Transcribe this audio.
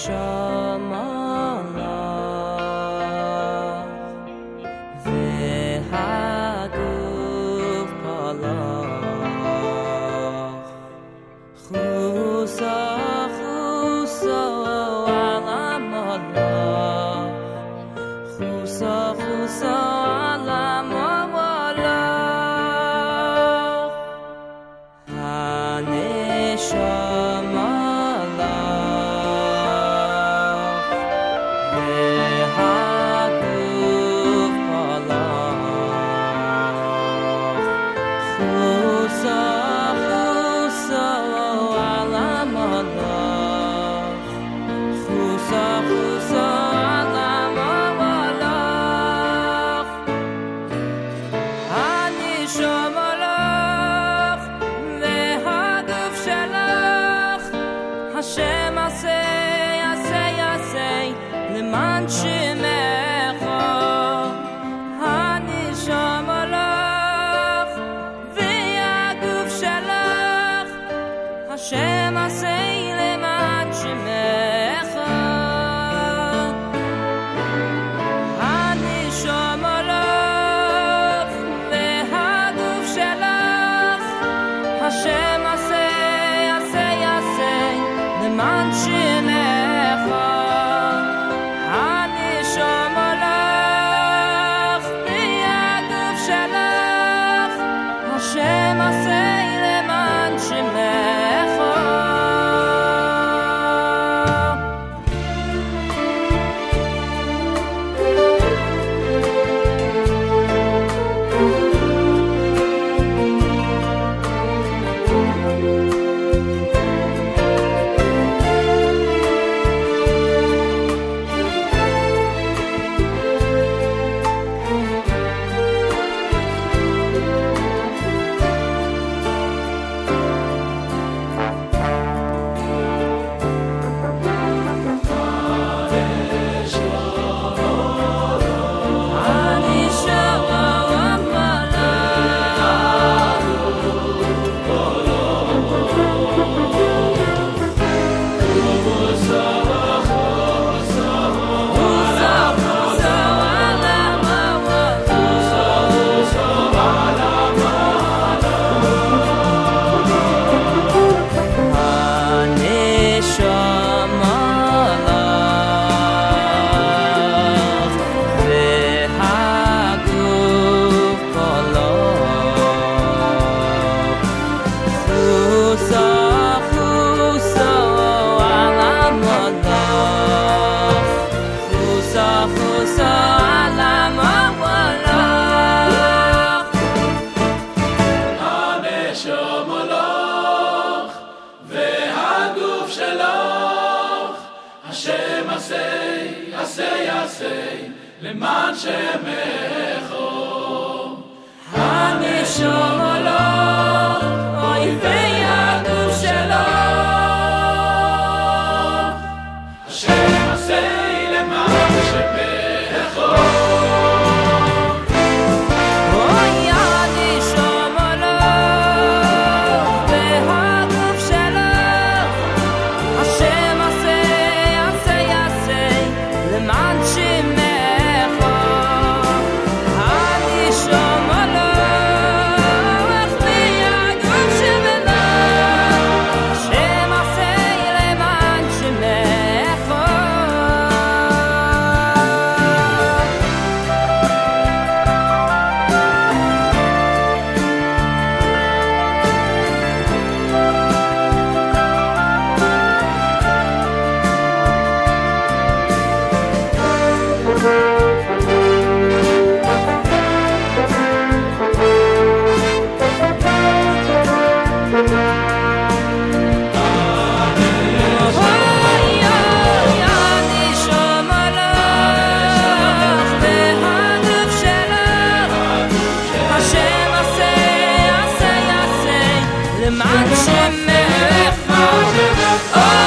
הנשמה לך והגוף פלח חוסה חוסה על המלך חוסה חוסה על המלך הנשמה Hashem asay, asay, asay, leman shemecha, hanishama lach, ve'aguf shalach. Hashem asay, leman shemecha, hanishama lach, ve'aguf shalach. Hashem asay, asay, asay. למען שמך הנשמה לך והגוף שלך השם עשה למען שמך Hashem asay, asay, asay, leman shemecho. Haneshama lach, oy ve'aguf shalach. Hashem asay, leman shemecho. למען שמך